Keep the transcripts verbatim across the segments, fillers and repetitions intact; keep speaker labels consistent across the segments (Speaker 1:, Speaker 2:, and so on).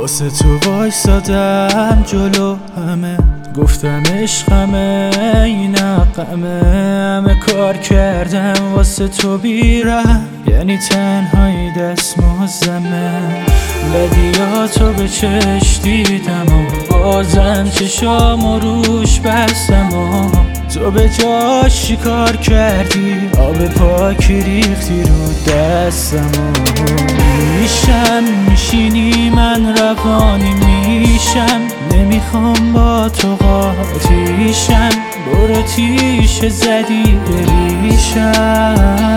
Speaker 1: واسه تو وایسادم جلو همه، گفتم عشقمه این حقمه، همه کار کردم واسه تو بیرم، یعنی تنهایی دست مزمه. بدیاتو به چشم دیدم و بازم چشامو روش بستم و تو به جاش چیکار کردی؟ آب پاکی ریختی رو دستم و میشم میشینی من روانی میشم، نمیخوام با تو قاطیشم، برو تیشه زدی بریشم.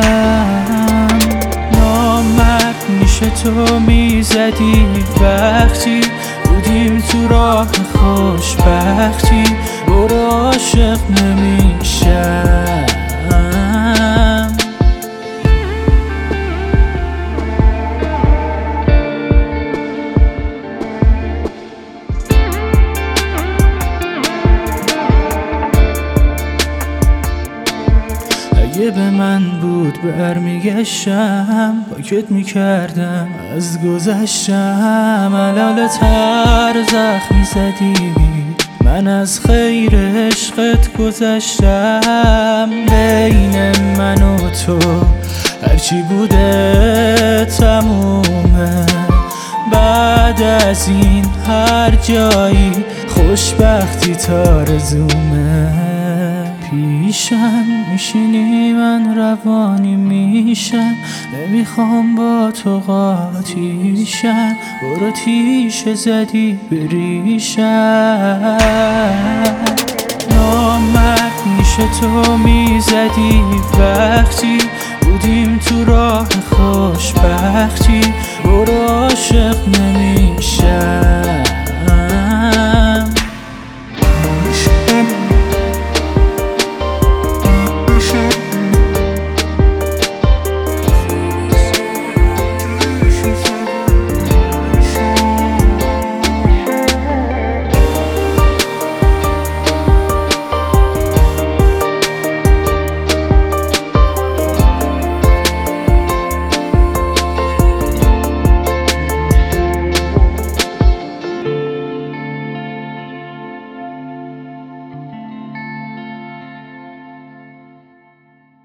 Speaker 1: نامرد میشه تو میزدی وقتی بودیم تو راه خوشبختی، برو عاشق نمیشم. اگه به من بود برمیگشتم، پاکت میکردم از گذشتم. علاله تر زخمی زدی، من از خیر عشقت گذشتم. بین من و تو هرچی بوده تمومه، بعد از این هر جایی خوشبختی تارزومه. پیشم میشینی من روانی میشم، نمیخوام با تو قاطیشم، برو تیشه زدی بریشم. نامرد میشه تو میزدی وقتی بودیم تو راه خوشبختی، برو عاشق نمیشم.